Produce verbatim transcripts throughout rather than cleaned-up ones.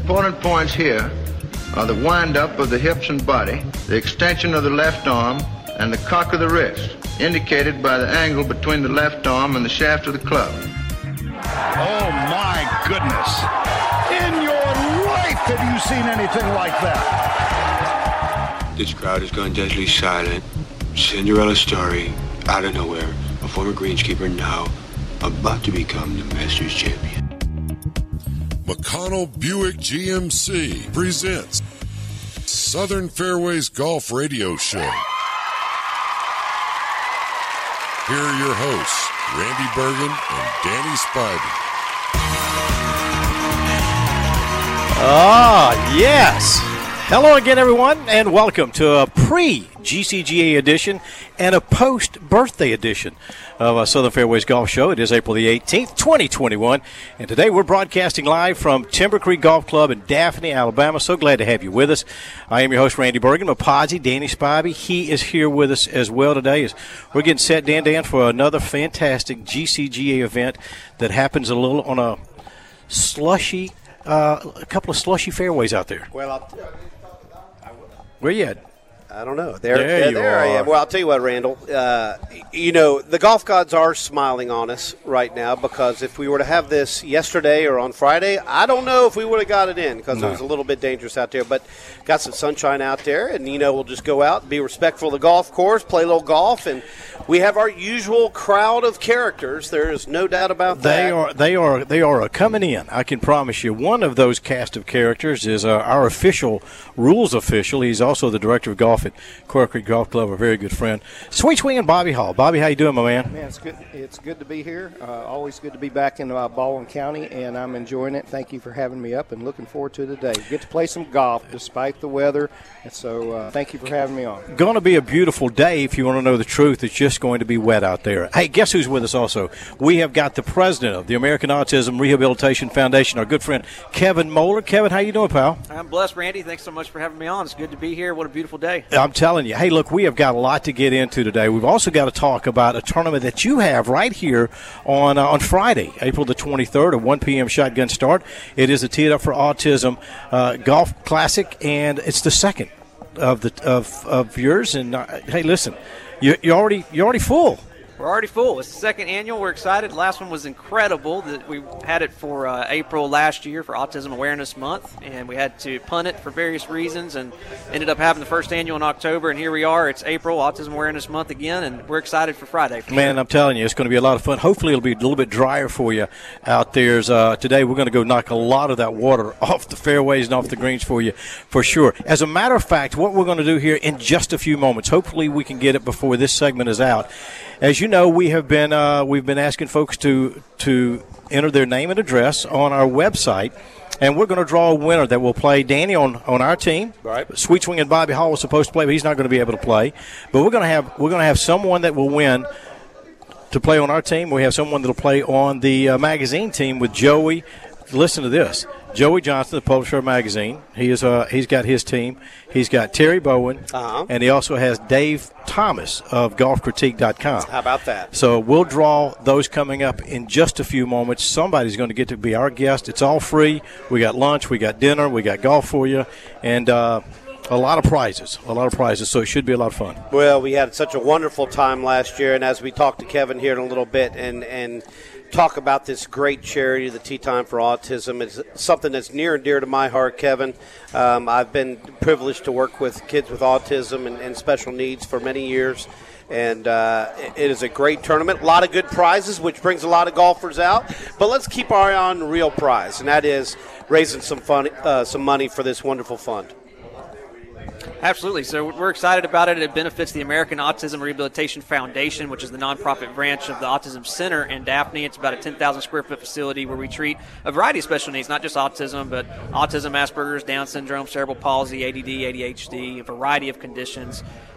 important points here are the wind-up of the hips and body, the extension of the left arm, and the cock of the wrist, indicated by the angle between the left arm and the shaft of the club. Oh, my goodness. In your life have you seen anything like that? This crowd has gone deadly silent. Cinderella story, out of nowhere. A former greenskeeper now about to become the Masters champion. McConnell Buick G M C presents Southern Fairways Golf Radio Show. Here are your hosts, Randy Bergen and Danny Spivey. Ah, yes. Hello again, everyone, and welcome to a pre-G C G A edition and a post-birthday edition of a Southern Fairways Golf Show. It is April the eighteenth, twenty twenty-one, and today we're broadcasting live from Timber Creek Golf Club in Daphne, Alabama. So glad to have you with us. I am your host, Randy Bergen. Mapazzi, Danny Spivey, he is here with us as well today. As we're getting set, Dan Dan, for another fantastic G C G A event that happens a little on a slushy, uh, a couple of slushy fairways out there. Well, I'll Where you at? I don't know. There, there, there, you there are. I am. Well, I'll tell you what, Randall. Uh, you know, the golf gods are smiling on us right now because if we were to have this yesterday or on Friday, I don't know if we would have got it in because no. It was a little bit dangerous out there. But got some sunshine out there, and, you know, we'll just go out and be respectful of the golf course, play a little golf, and we have our usual crowd of characters. There is no doubt about that. They are, they are, they are coming in. I can promise you. One of those cast of characters is uh, our official rules official. He's also the director of golf at Coral Creek Golf Club, a very good friend. Sweet Swing and Bobby Hall. Bobby, how you doing, my man? Man, it's good. It's good to be here. Uh, always good to be back in uh, Baldwin County, and I'm enjoying it. Thank you for having me up, and looking forward to today. Get to play some golf despite the weather, and so uh, thank you for having me on. Going to be a beautiful day. If you want to know the truth, it's just going to be wet out there. Hey, guess who's with us also? We have got the president of the American Autism Rehabilitation Foundation, our good friend Kevin Moeller. Kevin, how you doing, pal? I'm blessed, Randy. Thanks so much for having me on. It's good to be here. What a beautiful day. I'm telling you. Hey, look, we have got a lot to get into today. We've also got to talk about a tournament that you have right here on uh, on Friday, April the twenty-third, at one p.m. shotgun start. It is a Tee It Up for Autism uh, Golf Classic, and it's the second of the of of yours. And uh, hey, listen, you you already you're already full. We're already full. It's the second annual. We're excited. The last one was incredible. That we had it for uh, April last year for Autism Awareness Month, and we had to punt it for various reasons and ended up having the first annual in October, and here we are. It's April, Autism Awareness Month again, and we're excited for Friday. For Man, sure. I'm telling you, it's going to be a lot of fun. Hopefully it'll be a little bit drier for you out there. Uh, today we're going to go knock a lot of that water off the fairways and off the greens for you, for sure. As a matter of fact, what we're going to do here in just a few moments, hopefully we can get it before this segment is out. As you know, we have been uh, we've been asking folks to to enter their name and address on our website, and we're going to draw a winner that will play. Danny on, on our team. Right. Sweet Swing and Bobby Hall was supposed to play, but he's not going to be able to play. But we're going to have we're going to have someone that will win to play on our team. We have someone that will play on the uh, magazine team with Joey. Listen to this. Joey Johnson, the publisher of magazine. He is uh he's got his team. He's got Terry Bowen, uh-huh. and he also has Dave Thomas of golf critique dot com. How about that? So we'll draw those coming up in just a few moments. Somebody's going to get to be our guest. It's all free. We got lunch, we got dinner, we got golf for you, and uh, a lot of prizes. A lot of prizes. So it should be a lot of fun. Well, we had such a wonderful time last year, and as we talk to Kevin here in a little bit, and and. talk about this great charity, the Tea Time for Autism. It's something that's near and dear to my heart, Kevin. Um, I've been privileged to work with kids with autism and, and special needs for many years, and uh, it is a great tournament. A lot of good prizes, which brings a lot of golfers out. But let's keep our eye on the real prize, and that is raising some fun, uh, some money for this wonderful fund. Absolutely. So we're excited about it. It benefits the American Autism Rehabilitation Foundation, which is the nonprofit branch of the Autism Center in Daphne. It's about a ten thousand square foot facility where we treat a variety of special needs, not just autism, but autism, Asperger's, Down syndrome, cerebral palsy, A D D, A D H D, a variety of conditions.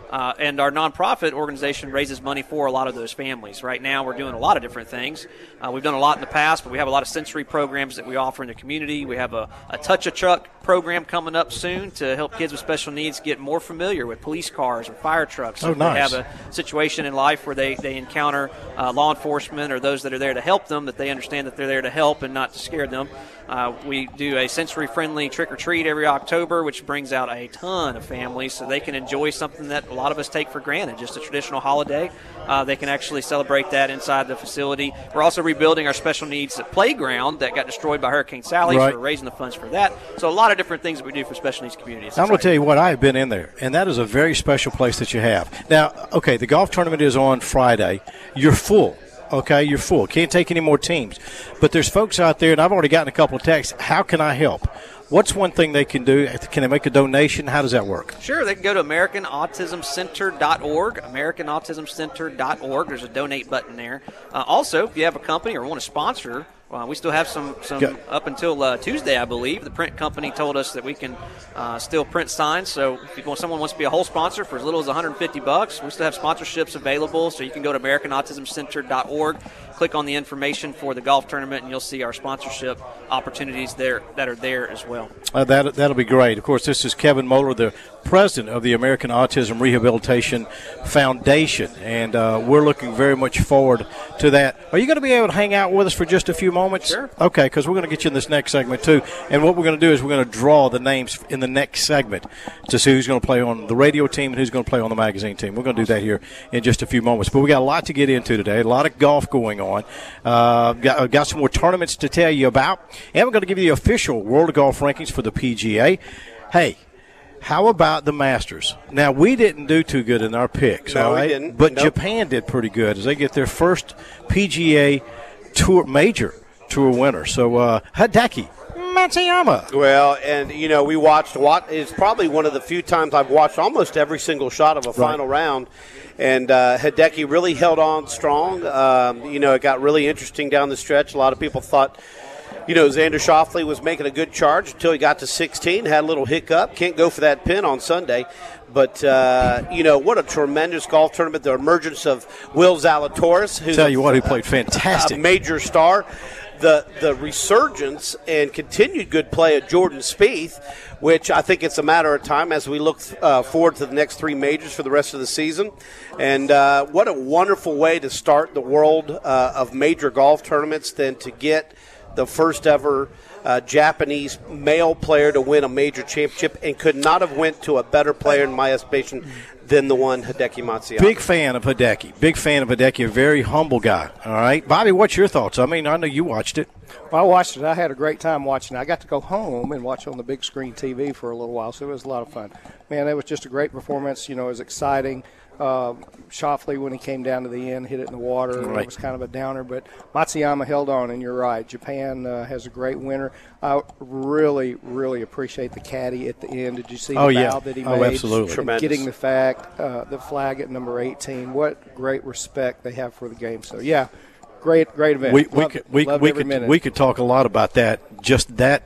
Uh, and our nonprofit organization raises money for a lot of those families. Right now, we're doing a lot of different things. Uh, we've done a lot in the past, but we have a lot of sensory programs that we offer in the community. We have a, a Touch a Truck program coming up soon to help kids with special needs get more familiar with police cars or fire trucks. Oh, if nice. they have a situation in life where they, they encounter uh, law enforcement or those that are there to help them, that they understand that they're there to help and not to scare them. Uh, we do a sensory-friendly trick-or-treat every October, which brings out a ton of families so they can enjoy something that a lot of us take for granted, just a traditional holiday. Uh, they can actually celebrate that inside the facility. We're also rebuilding our special needs playground that got destroyed by Hurricane Sally, right. so we're raising the funds for that. So a lot of different things that we do for special needs communities. I'm going to tell you what, I have been in there, and that is a very special place that you have. Now, okay, the golf tournament is on Friday. You're full. Okay, you're full. Can't take any more teams. But there's folks out there, and I've already gotten a couple of texts, how can I help? What's one thing they can do? Can they make a donation? How does that work? Sure, they can go to American Autism Center dot org, American Autism Center dot org. There's a donate button there. Uh, also, if you have a company or want to sponsor, Uh, we still have some, some Go. up until uh, Tuesday, I believe. The print company told us that we can uh, still print signs. So if you want, someone wants to be a whole sponsor for as little as one hundred fifty bucks, we still have sponsorships available. So you can go to American Autism Center dot org, click on the information for the golf tournament, and you'll see our sponsorship opportunities there that are there as well. Uh, that, that'll be great. Of course, this is Kevin Moeller, the president of the American Autism Rehabilitation Foundation, and uh, we're looking very much forward to that. Are you going to be able to hang out with us for just a few moments? Sure. Okay, because we're going to get you in this next segment, too. And what we're going to do is we're going to draw the names in the next segment to see who's going to play on the radio team and who's going to play on the magazine team. We're going to do that here in just a few moments. But we got a lot to get into today, a lot of golf going on. Uh, got, got some more tournaments to tell you about. And we're going to give you the official World of Golf rankings for the P G A. Hey, how about the Masters? Now, we didn't do too good in our picks, no, all right? we didn't. But nope. Japan did pretty good as they get their first P G A tour major tour winner. So, uh, Hideki Matsuyama. Well, and, you know, we watched what is probably one of the few times I've watched almost every single shot of a final right. round. And uh, Hideki really held on strong. Um, you know, it got really interesting down the stretch. A lot of people thought, you know, Xander Schauffele was making a good charge until he got to sixteen, had a little hiccup. Can't go for that pin on Sunday. But, uh, you know, what a tremendous golf tournament. The emergence of Will Zalatoris, who's Tell you what, who played fantastic. a major star. The the resurgence and continued good play of Jordan Spieth, which I think it's a matter of time as we look uh, forward to the next three majors for the rest of the season. And uh, what a wonderful way to start the world uh, of major golf tournaments than to get the first ever uh, Japanese male player to win a major championship, and could not have went to a better player in my estimation than the one Hideki Matsuyama. Big fan of Hideki. Big fan of Hideki, a very humble guy. All right. Bobby, what's your thoughts? I mean, I know you watched it. Well, I watched it. I had a great time watching it. I got to go home and watch on the big screen T V for a little while, so it was a lot of fun. Man, it was just a great performance. You know, it was exciting. Uh, Schauffele, when he came down to the end, hit it in the water. Right. It was kind of a downer, but Matsuyama held on, and you're right. Japan uh, has a great winner. I really, really appreciate the caddy at the end. Did you see the Oh, bow yeah. that he Oh, made? absolutely. Tremendous. Getting the fact, uh, the flag at number eighteen. What great respect they have for the game. So, yeah, great, great event. We, we Love- could we, love we every could minute. we could talk a lot about that. Just that,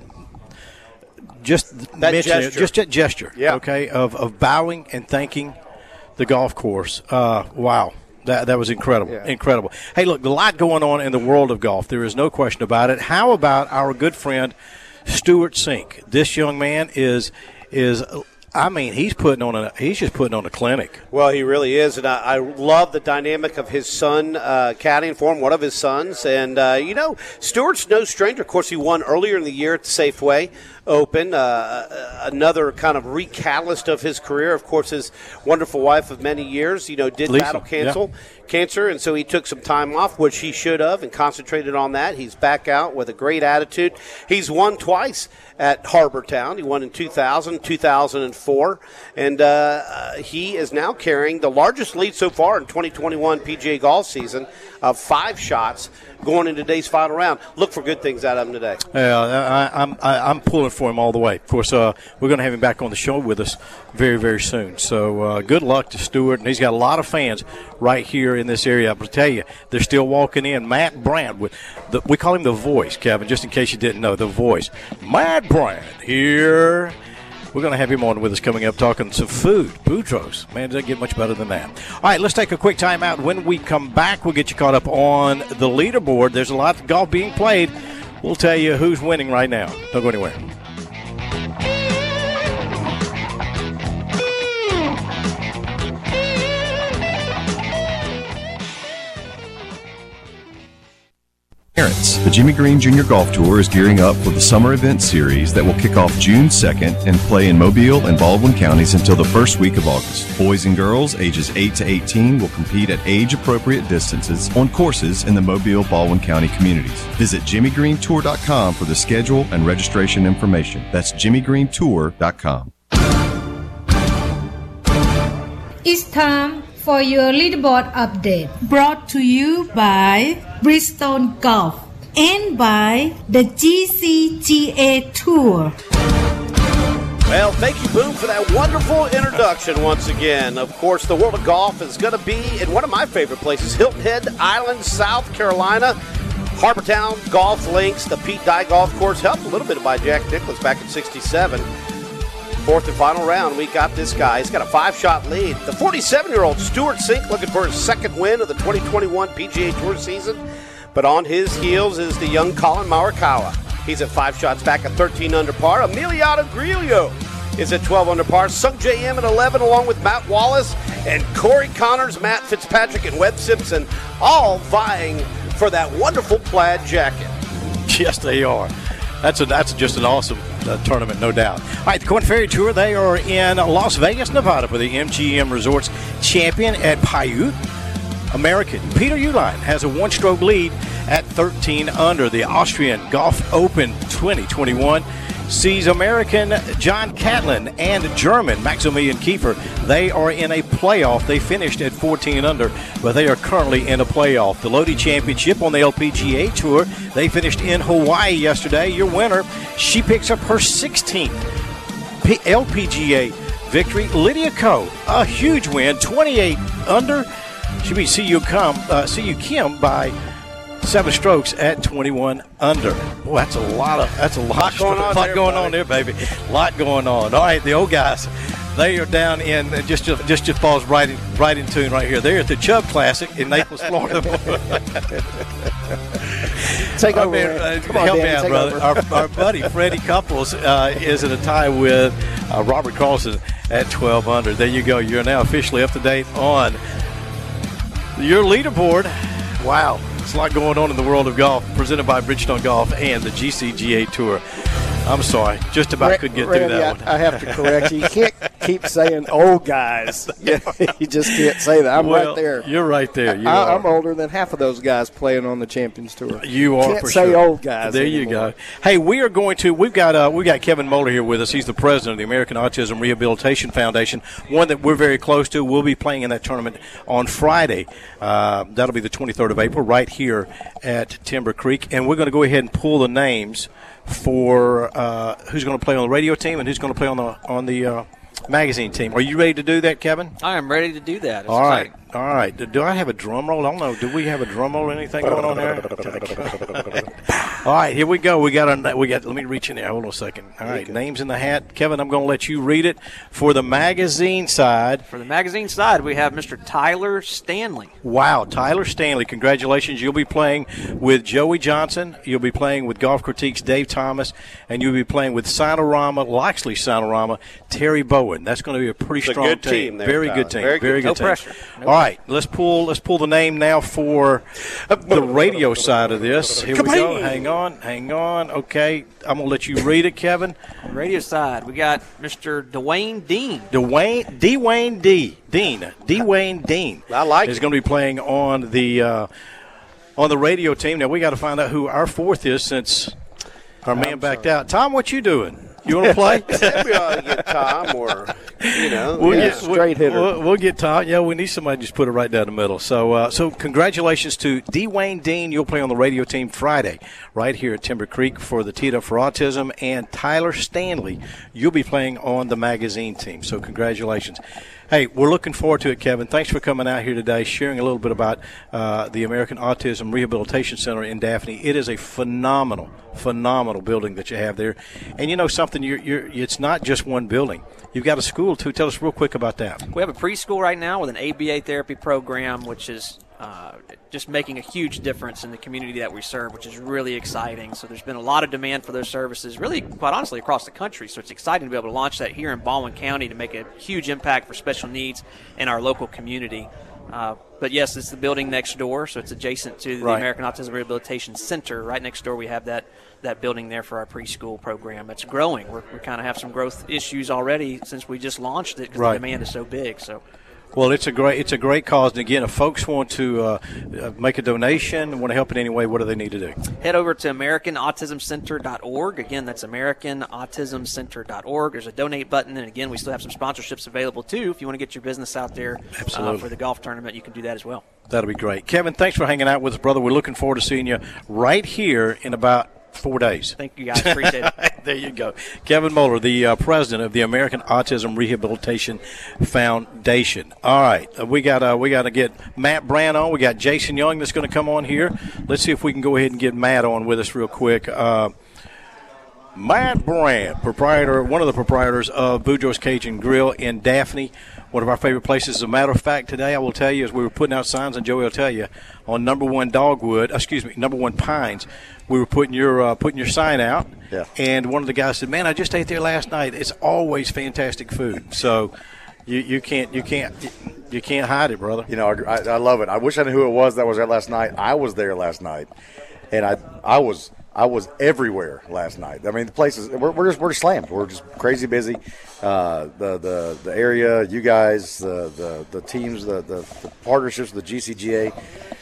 just That mention it, gesture. just that gesture. Yeah. Okay, of of bowing and thanking the golf course. Uh, wow. That that was incredible, Yeah. incredible. Hey, look, a lot going on in the world of golf. There is no question about it. How about our good friend Stuart Sink? This young man is is. I mean, he's putting on a he's just putting on a clinic. Well, he really is, and I, I love the dynamic of his son uh, caddying for him, one of his sons. And, uh, you know, Stewart's no stranger. Of course, he won earlier in the year at the Safeway Open, uh, another kind of recatalyst of his career. Of course, his wonderful wife of many years, you know, did Lisa, battle cancel, cancer, and so he took some time off, which he should have, and concentrated on that. He's back out with a great attitude. He's won twice at Harbor Town. He won in two thousand, two thousand four, and uh, uh, he is now carrying the largest lead so far in twenty twenty-one P G A golf season of five shots going into today's final round. Look for good things out of him today. Yeah, I, I'm I, I'm pulling for him all the way. Of course, uh, we're going to have him back on the show with us very, very soon. So uh, good luck to Stewart, and he's got a lot of fans right here in this area. I'm going to tell you, they're still walking in. Matt Brand, with the, we call him the Voice, Kevin, just in case you didn't know, the Voice. Matt Brand here We're going to have him on with us coming up talking some food. Boudreaux's. Man, doesn't get much better than that. All right, let's take a quick time out. When we come back, we'll get you caught up on the leaderboard. There's a lot of golf being played. We'll tell you who's winning right now. Don't go anywhere. Parents, the Jimmy Green Junior Golf Tour is gearing up for the summer event series that will kick off June second and play in Mobile and Baldwin counties until the first week of August. Boys and girls ages eight to eighteen will compete at age-appropriate distances on courses in the Mobile Baldwin County communities. Visit jimmy green tour dot com for the schedule and registration information. That's jimmy green tour dot com. It's time for your leaderboard update, brought to you by Bridgestone Golf and by the G C G A Tour. Well, thank you, Boone, for that wonderful introduction once again. Of course, the world of golf is going to be in one of my favorite places, Hilton Head Island, South Carolina. Harbortown Golf Links, the Pete Dye Golf Course, helped a little bit by Jack Nicklaus back in sixty-seven. Fourth and final round, we got this guy. He's got a five-shot lead. The forty-seven-year-old Stuart Sink looking for his second win of the twenty twenty-one P G A Tour season. But on his heels is the young Colin Morikawa. He's at five shots back at thirteen under par. Emiliano Grillo is at twelve under par. Sung J M at eleven along with Matt Wallace. And Corey Connors, Matt Fitzpatrick, and Webb Simpson all vying for that wonderful plaid jacket. Yes, they are. That's a, that's just an awesome uh, tournament, no doubt. All right, the Korn Ferry Tour, they are in Las Vegas, Nevada for the M G M Resorts champion at Paiute. American Peter Uihlein has a one-stroke lead at thirteen under. The Austrian Golf Open twenty twenty-one sees American John Catlin and German Maximilian Kiefer. They are in a playoff. They finished at fourteen under, but they are currently in a playoff. The Lodi Championship on the L P G A Tour, they finished in Hawaii yesterday. Your winner, she picks up her sixteenth L P G A victory. Lydia Ko, a huge win, twenty-eight under. She beat C U Kim, uh, C U Kim by seven strokes at twenty-one under. Boy, that's a lot of that's a lot, going on lot there, going buddy. on there, baby. A lot going on. All right, the old guys, they are down in just just just, just falls right in right in tune right here. They're at the Chubb Classic in Naples, Florida. Take Our over. man, uh, Come on, help me Danny, out, take brother. over. Our, our buddy Freddie Couples uh, is in a tie with uh, Robert Carlson at twelve under. There you go. You're now officially up to date on your leaderboard. Wow. There's a lot going on in the world of golf, presented by Bridgestone Golf and the G C G A Tour. I'm sorry, just about couldn't get Randy, through that one. I, I have to correct you. You can't keep saying old guys. You, you just can't say that. I'm Well, right there. You're right there. You I, are. I'm older than half of those guys playing on the Champions Tour. You are Can't for say sure. old guys. There you anymore. go. Hey, we are going to. We've got. Uh, we've got Kevin Moeller here with us. He's the president of the American Autism Rehabilitation Foundation, one that we're very close to. We'll be playing in that tournament on Friday. Uh, that'll be the twenty-third of April, right here at Timber Creek, and we're going to go ahead and pull the names for uh, who's going to play on the radio team and who's going to play on the on the uh, magazine team. Are you ready to do that, Kevin? I am ready to do that. It's All right. exciting. All right. Do, do I have a drum roll? I don't know. Do we have a drum roll or anything going on there? All right, here we go. We got a, we got. Let me reach in there. Hold on a second. All right, names in the hat. Kevin, I'm going to let you read it for the magazine side. For the magazine side, we have Mister Tyler Stanley. Wow, Tyler Stanley, congratulations. You'll be playing with Joey Johnson. You'll be playing with Golf Critique's Dave Thomas, and you'll be playing with Sinorama, Loxley Sinorama, Terry Bowen. That's going to be a pretty It's a strong good team there, Very Tyler. good team. Very Very good. good, No team. pressure. No All right, let's pull let's pull the name now for the radio side of this. Here we go. Hang on, hang on. Okay, I'm going to let you read it, Kevin. On the radio side, we got Mister Dwayne Dean. Dwayne, Dwayne D. Dean. Dwayne Dean. I like is it. going to be playing on the uh, on the radio team. Now we got to find out who our fourth is since our man backed out. Tom, what you doing? You want to play? We ought to get Tom or you know, we'll yeah. get, straight hitter. We'll, we'll get Tom. Yeah, we need somebody to just put it right down the middle. So, uh, so congratulations to Dwayne Dean. You'll play on the radio team Friday right here at Timber Creek for the Teed Up for Autism, and Tyler Stanley, you'll be playing on the magazine team. So, congratulations. Hey, we're looking forward to it, Kevin. Thanks for coming out here today, sharing a little bit about uh, the American Autism Rehabilitation Center in Daphne. It is a phenomenal, phenomenal building that you have there. And you know something, you're, you're, it's not just one building. You've got a school, too. Tell us real quick about that. We have a preschool right now with an A B A therapy program, which is uh, just making a huge difference in the community that we serve, which is really exciting. So there's been a lot of demand for those services, really, quite honestly, across the country. So it's exciting to be able to launch that here in Baldwin County to make a huge impact for special needs in our local community. Uh, but, yes, it's the building next door, so it's adjacent to the Right. American Autism Rehabilitation Center. Right next door we have that, that building there for our preschool program. It's growing. We're, we kind of have some growth issues already since we just launched it because Right. the demand is so big. So. Well, it's a great it's a great cause. And, again, if folks want to uh, uh, make a donation and want to help in any way, what do they need to do? Head over to American Autism Center dot org. Again, that's American Autism Center dot org. There's a donate button. And, again, we still have some sponsorships available, too. If you want to get your business out there uh, for the golf tournament, you can do that as well. That'll be great. Kevin, thanks for hanging out with us, brother. We're looking forward to seeing you right here in about four days. Thank you, guys. Appreciate it. There you go. Kevin Moeller, the uh, president of the American Autism Rehabilitation Foundation. All right, uh, we got uh, we got to get Matt Brand on. We got Jason Young that's going to come on here. Let's see if we can go ahead and get Matt on with us real quick. Uh, Matt Brand, proprietor, one of the proprietors of Boudreaux's Cajun Grill in Daphne, one of our favorite places. As a matter of fact, today I will tell you, as we were putting out signs, and Joey will tell you, on number one Dogwood, excuse me, number one Pines, we were putting your uh, putting your sign out, yeah. and one of the guys said, "Man, I just ate there last night. It's always fantastic food." So you, you can't you can't you can't hide it, brother. You know, I, I love it. I wish I knew who it was that was there last night. I was there last night, and I I was. I was everywhere last night. I mean, the place is we're, we're just we're just slammed. We're just crazy busy. Uh, the the the area, you guys, the the, the teams, the, the the partnerships with the G C G A.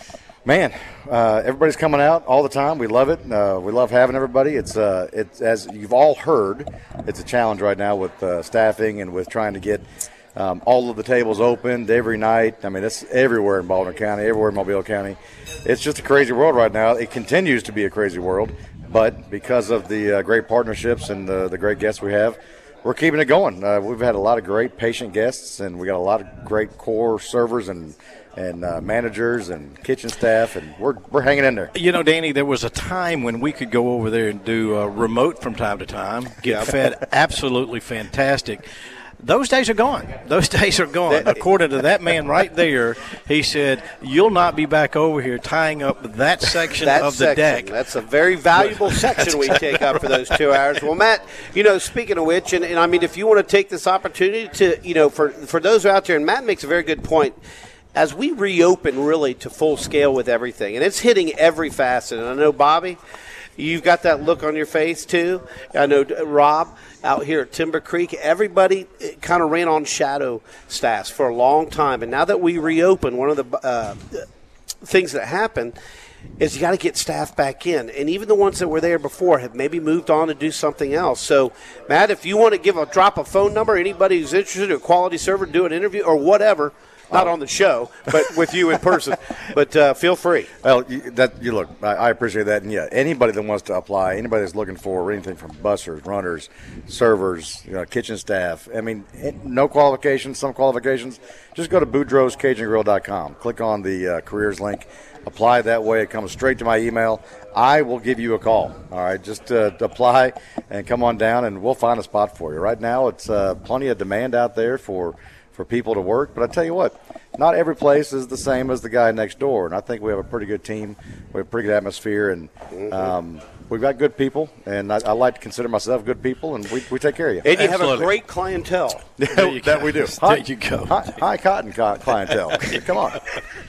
Man, uh, everybody's coming out all the time. We love it. Uh, we love having everybody. It's uh, it's as you've all heard, it's a challenge right now with uh, staffing and with trying to get um, all of the tables opened every night. I mean, it's everywhere in Baldwin County, everywhere in Mobile County. It's just a crazy world right now. It continues to be a crazy world, but because of the uh, great partnerships and the, the great guests we have, we're keeping it going. Uh, we've had a lot of great patient guests, and we got a lot of great core servers and and uh, managers and kitchen staff, and we're we're hanging in there. You know, Danny, there was a time when we could go over there and do uh, remote from time to time, get Yeah. fed absolutely fantastic. Those days are gone. Those days are gone. According to that man right there, he said, "You'll not be back over here tying up that section that of the section. deck." That's a very valuable section we take up for those two hours. Well, Matt, you know, speaking of which, and, and I mean, if you want to take this opportunity to, you know, for, for those out there, and Matt makes a very good point, as we reopen really to full scale with everything, and it's hitting every facet, and I know, Bobby, you've got that look on your face too. I know, Rob, out here at Timber Creek, everybody kind of ran on shadow staffs for a long time. And now that we reopen, one of the uh, things that happened is you got to get staff back in. And even the ones that were there before have maybe moved on to do something else. So, Matt, if you want to give a drop a phone number, anybody who's interested in a quality server, do an interview or whatever, not on the show, but with you in person. But uh, feel free. Well, you, that you look, I, I appreciate that, and yeah, anybody that wants to apply, anybody that's looking for anything from bussers, runners, servers, you know, kitchen staff. I mean, it, no qualifications, some qualifications. Just go to Boudreaux's Cajun Grill dot com. Click on the uh, careers link. Apply that way. It comes straight to my email. I will give you a call. All right, just uh, apply and come on down, and we'll find a spot for you. Right now, it's uh, plenty of demand out there for. for people to work. But I tell you what, not every place is the same as the guy next door. And I think we have a pretty good team. We have a pretty good atmosphere. And um, we've got good people. And I, I like to consider myself good people. And we, we take care of you. And you Absolutely. have a great clientele. That we do. There you go. High, high cotton clientele. Come on.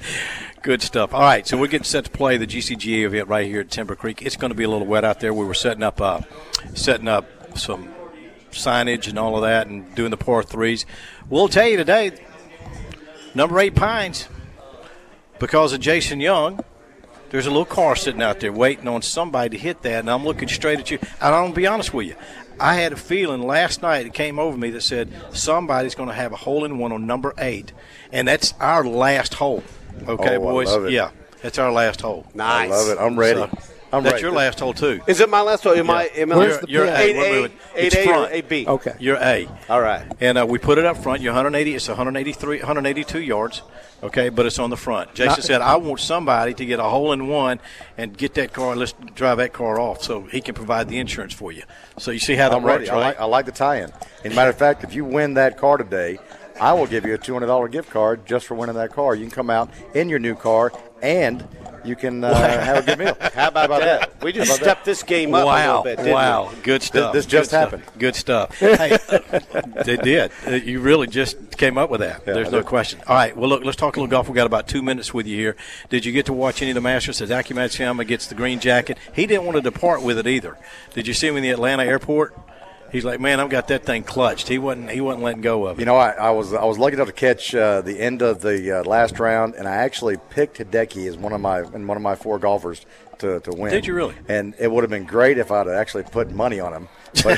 Good stuff. All right, so we're getting set to play the G C G A event right here at Timber Creek. It's going to be a little wet out there. We were setting up, uh, setting up some signage and all of that and doing the par threes. We'll tell you today, number eight Pines, because of Jason Young, there's a little car sitting out there waiting on somebody to hit that, and I'm looking straight at you. And I'm going to be honest with you. I had a feeling last night it came over me that said somebody's going to have a hole-in-one on number eight, and that's our last hole. Okay, oh, boys? I love it. Yeah, that's our last hole. Nice. I love it. I'm ready. So, I'm that's ready. your last hole, too. Is it my last hole? Am Yeah. I? Am I Where's the you're eight A. A, Eight eight A A or front. eight B? Okay. You're A. All right. And uh, we put it up front. You're one hundred eighty. It's one hundred eighty-three, one hundred eighty-two yards. Okay, but it's on the front. Jason Not, said, I want somebody to get a hole in one and get that car. Let's drive that car off so he can provide the insurance for you. So you see how that I'm ready. works, I right? like, I like the tie-in. And matter of fact, if you win that car today, I will give you a two hundred dollars gift card just for winning that car. You can come out in your new car and you can uh, have a good meal. How about, How about that? that? We just stepped this game up wow. a little bit, didn't Wow. we? Good stuff. This, this just Good happened. Stuff. Good stuff. Hey, they did. Uh, You really just came up with that. Yeah, There's I no did. question. All right. Well, look, let's talk a little golf. We've got about two minutes with you here. Did you get to watch any of the Masters? As Aki Matsuyama gets the green jacket, he didn't want to depart with it either. Did you see him in the Atlanta airport? He's like, man, I've got that thing clutched. He wasn't. He wasn't letting go of it. You know, I, I was I was lucky enough to catch uh, the end of the uh, last round, and I actually picked Hideki as one of my and one of my four golfers to, to win. Did you really? And it would have been great if I'd actually put money on him. But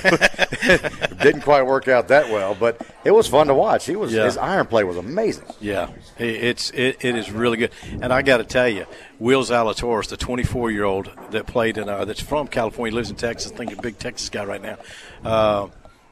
it didn't quite work out that well. But it was fun to watch. He was Yeah. his iron play was amazing. Yeah, it- it's it, it is really good. And I got to tell you, Will Zalatoris, the twenty-four-year-old that played in, uh, that's from California, lives in Texas. I think he's a big Texas guy right now. Uh,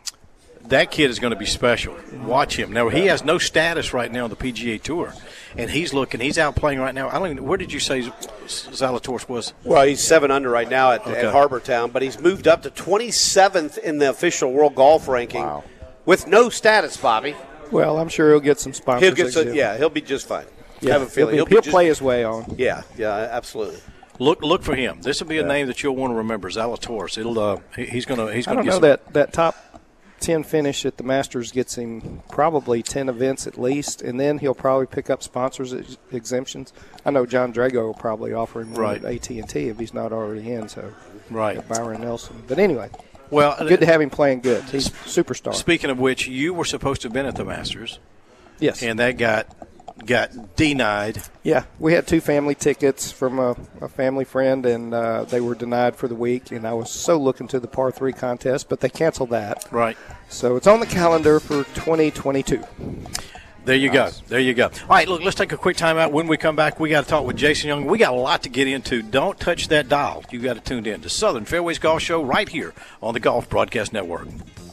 that kid is going to be special. Watch him. Now, he has no status right now on the P G A Tour, and he's looking. He's out playing right now. I don't even. Where did you say Zalatoris was? Well, he's seven under right now at, Okay. at Harbor Town, but he's moved up to twenty-seventh in the official world golf ranking Wow. with no status, Bobby. Well, I'm sure he'll get some sponsors. He'll get some, exhibit. yeah, he'll be just fine. Yeah, I have a feeling he'll, he'll, be, he'll be play just, his way on. Yeah, yeah, absolutely. Look, look for him. This will be a name that you'll want to remember, Zalatoris. It'll. Uh, he- he's going to. He's I going don't to know get some, that that top ten finish at the Masters gets him probably ten events at least, and then he'll probably pick up sponsors ex- exemptions. I know John Drago will probably offer him one Right. at A T and T if he's not already in. So Right. Byron Nelson. But anyway, Well, good to have him playing good. He's a superstar. Speaking of which, you were supposed to have been at the Masters, Yes. and that got got denied. Yeah, we had two family tickets from a, a family friend, and uh, they were denied for the week. And I was so looking to the par three contest, but they canceled that. Right. So it's on the calendar for twenty twenty-two. There you go. There you go. All right, look, let's take a quick time out. When we come back, we got to talk with Jason Young. We got a lot to get into. Don't touch that dial. You got to tune in to Southern Fairways Golf Show right here on the Golf Broadcast Network.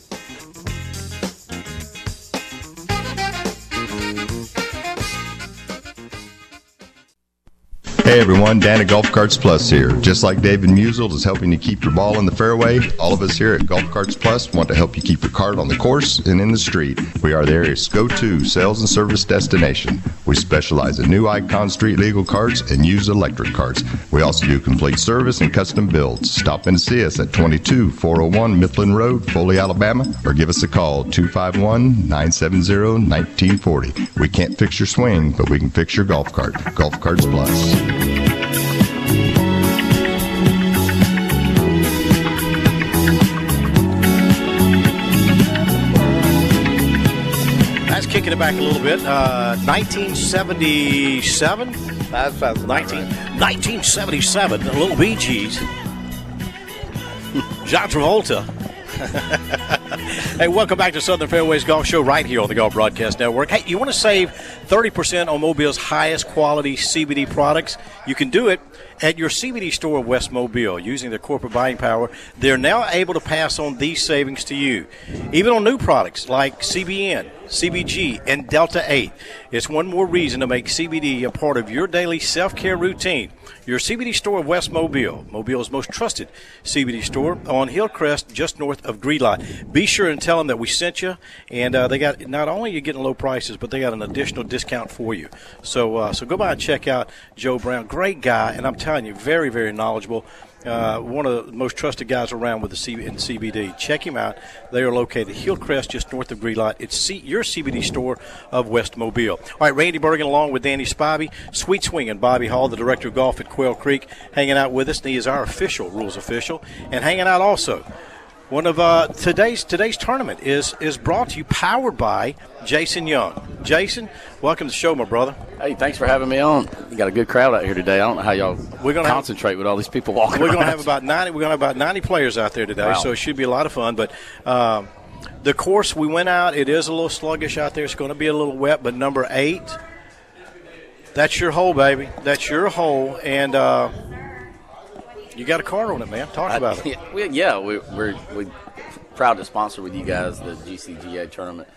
Hey everyone, Dan at Golf Carts Plus here. Just like David Musel is helping you keep your ball in the fairway, all of us here at Golf Carts Plus want to help you keep your cart on the course and in the street. We are the area's go-to sales and service destination. We specialize in new Icon Street legal carts and used electric carts. We also do complete service and custom builds. Stop in to see us at twenty-two four oh one Mifflin Road, Foley, Alabama, or give us a call, two five one, nine seven zero, one nine four zero. We can't fix your swing, but we can fix your golf cart. Golf Carts Plus. That's kicking it back a little bit. Uh, nineteen seventy-seven? That sounds about nineteen, right. nineteen seventy-seven, the little Bee Gees. John Travolta. Hey, welcome back to Southern Fairways Golf Show right here on the Golf Broadcast Network. Hey, you want to save thirty percent on Mobile's highest quality C B D products? You can do it at your C B D store of West Mobile. Using their corporate buying power, they're now able to pass on these savings to you. Even on new products like C B N, C B G, and Delta eight. It's one more reason to make C B D a part of your daily self-care routine. Your C B D store of West Mobile, Mobile's most trusted C B D store on Hillcrest, just north of Greenlight. Be sure and tell them that we sent you, and uh, they got not only you're getting low prices, but they got an additional discount for you. So, uh, so go by and check out Joe Brown, great guy, and I'm telling you, very, very knowledgeable. Uh, one of the most trusted guys around with the C- in C B D. Check him out. They are located Hillcrest, just north of Greenlight. It's C- your C B D store of West Mobile. All right, Randy Bergen along with Danny Spivey, Sweet Swing and Bobby Hall, the director of golf at Quail Creek, hanging out with us. And he is our official rules official. And hanging out also, One of uh, today's today's tournament is is brought to you, powered by Jason Young. Jason, welcome to the show, my brother. Hey, thanks for having me on. You got a good crowd out here today. I don't know how y'all we're gonna concentrate have, with all these people walking We're around. going to have about ninety. We're going to have about ninety players out there today, Wow. so it should be a lot of fun. But um, the course we went out, it is a little sluggish out there. It's going to be a little wet, but number eight, that's your hole, baby. That's your hole, and uh, you got a card on it, man. Talk about I, it. Yeah, we, yeah we, we're we proud to sponsor with you guys the G C G A tournament.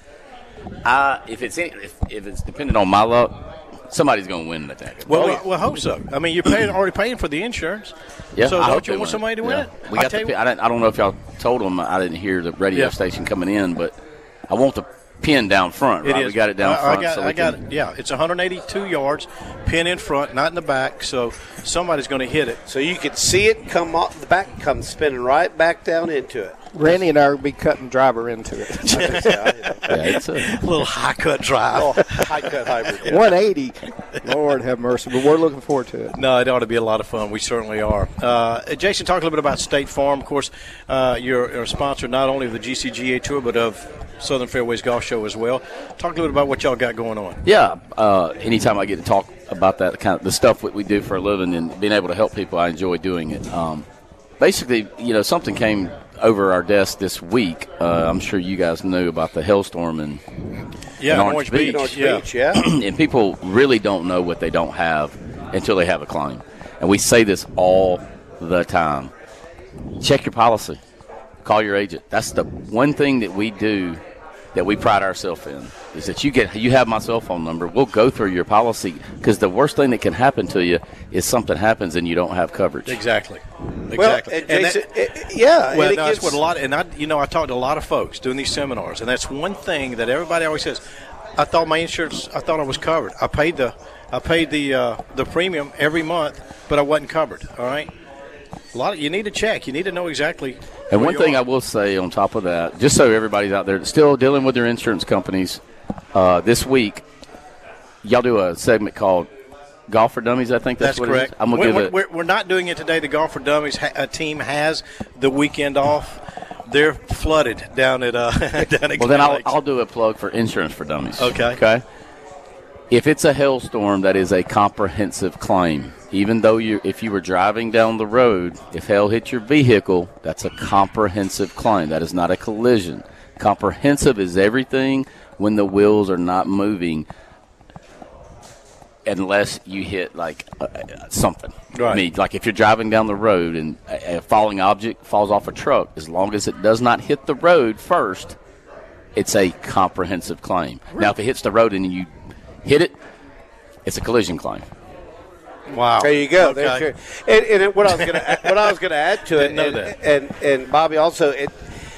I, if it's any, if, if it's dependent on my luck, somebody's going to win the thing. Well, Oh, we, yeah. well, hope so. I mean, you're paying, already paying for the insurance. Yeah, So I don't hope you they want win. somebody to win Yeah. it? We I got tell the. you I, didn't, I don't know if y'all told them. I didn't hear the radio Yeah. station coming in, but I want the pin down front. It Right? is. We got it down I, front. I got, so I we got can, it. Yeah, it's one hundred eighty-two yards, pin in front, not in the back. So somebody's going to hit it. So you can see it come off the back, come spinning right back down into it. Randy and I will be cutting driver into it. Yeah, it's a little high cut drive. Oh, high cut hybrid. one eighty. Lord have mercy. But we're looking forward to it. No, it ought to be a lot of fun. We certainly are. Uh, Jason, talk a little bit about State Farm. Of course, uh, you're, you're a sponsor not only of the G C G A Tour, but of Southern Fairways Golf Show as well. Talk a little bit about what y'all got going on. Yeah, uh, anytime I get to talk about that kind of the stuff that we do for a living and being able to help people, I enjoy doing it. Um, basically, you know, something came over our desk this week. Uh, I'm sure you guys knew about the hailstorm in, Yeah, in in Orange, Orange Beach. Orange Yeah. Beach, yeah. and people really don't know what they don't have until they have a claim. And we say this all the time. Check your policy. Call your agent. That's the one thing that we do that we pride ourselves in, is that you get you have my cell phone number. We'll go through your policy, because the worst thing that can happen to you is something happens and you don't have coverage. Exactly. Exactly. Well, and Jason, it- yeah, Well, and it no, that's gets- what a lot. And I, you know, I talked to a lot of folks doing these seminars, and that's one thing that everybody always says. I thought my insurance. I thought I was covered. I paid the, I paid the uh, the premium every month, but I wasn't covered. All right. A lot of you need to check. You need to know exactly. And where one you thing are. I will say on top of that, just so everybody's out there still dealing with their insurance companies, uh, this week, y'all do a segment called Golf for Dummies, I think that's, That's what correct. it is. I'm gonna we're, give we're, it. we're, we're not doing it today. The Golf for Dummies ha- uh, team has the weekend off. They're flooded down at uh, down at Well, then I'll, Lakes. I'll do a plug for Insurance for Dummies. Okay. Okay. If it's a hailstorm, that is a comprehensive claim. Even though you, if you were driving down the road, if hail hit your vehicle, that's a comprehensive claim. That is not a collision. Comprehensive is everything when the wheels are not moving, unless you hit like uh, something. Right. I mean, like if you're driving down the road and a, a falling object falls off a truck, as long as it does not hit the road first, it's a comprehensive claim. Now, if it hits the road and you hit it, it's a collision claim. Wow. There you go. Okay. There's your, and, and it- what I was going to what I was going to add to it, Didn't know and, that. and and Bobby also, it,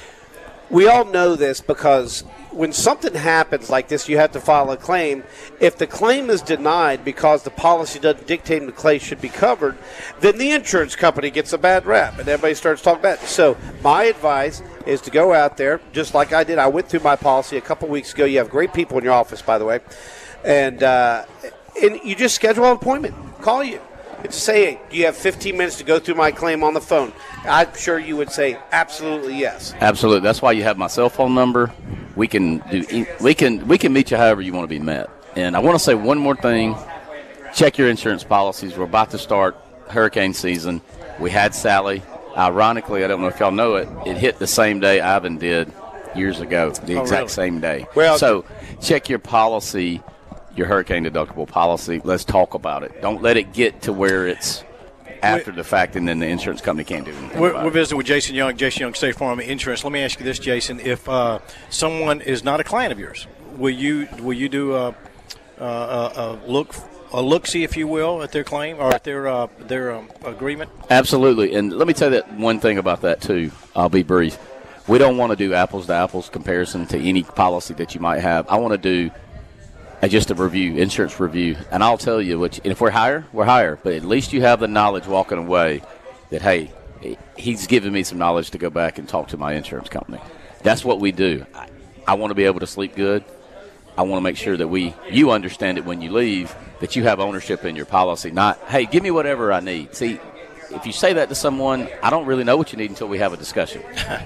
we all know this because when something happens like this, you have to file a claim. If the claim is denied because the policy doesn't dictate the claim should be covered, then the insurance company gets a bad rap, and everybody starts talking about it. So my advice is to go out there, just like I did. I went through my policy a couple weeks ago. You have great people in your office, by the way, and uh, and you just schedule an appointment. Call you. It's say, hey, do you have fifteen minutes to go through my claim on the phone? I'm sure you would say absolutely yes. Absolutely. That's why you have my cell phone number. We can do. We can. We can meet you however you want to be met. And I want to say one more thing. Check your insurance policies. We're about to start hurricane season. We had Sally. Ironically, I don't know if y'all know it. It hit the same day Ivan did years ago. The Oh, exact really? same day. Well- so check your policy. Your hurricane deductible policy. Let's talk about it. Don't let it get to where it's after the fact and then the insurance company can't do anything We're, about we're it. visiting with Jason Young, Jason Young State Farm Insurance. Let me ask you this, Jason: if uh, someone is not a client of yours, will you will you do a, a, a look a look see, if you will, at their claim or at their uh, their um, agreement? Absolutely. And let me tell you that one thing about that, too. I'll be brief. We don't want to do apples-to-apples comparison to any policy that you might have. I want to do uh, just a review, insurance review. And I'll tell you, which, and if we're higher, we're higher. But at least you have the knowledge walking away that, hey, he's giving me some knowledge to go back and talk to my insurance company. That's what we do. I, I want to be able to sleep good. I want to make sure that we, you understand it when you leave, that you have ownership in your policy, not, hey, give me whatever I need. See, if you say that to someone, I don't really know what you need until we have a discussion.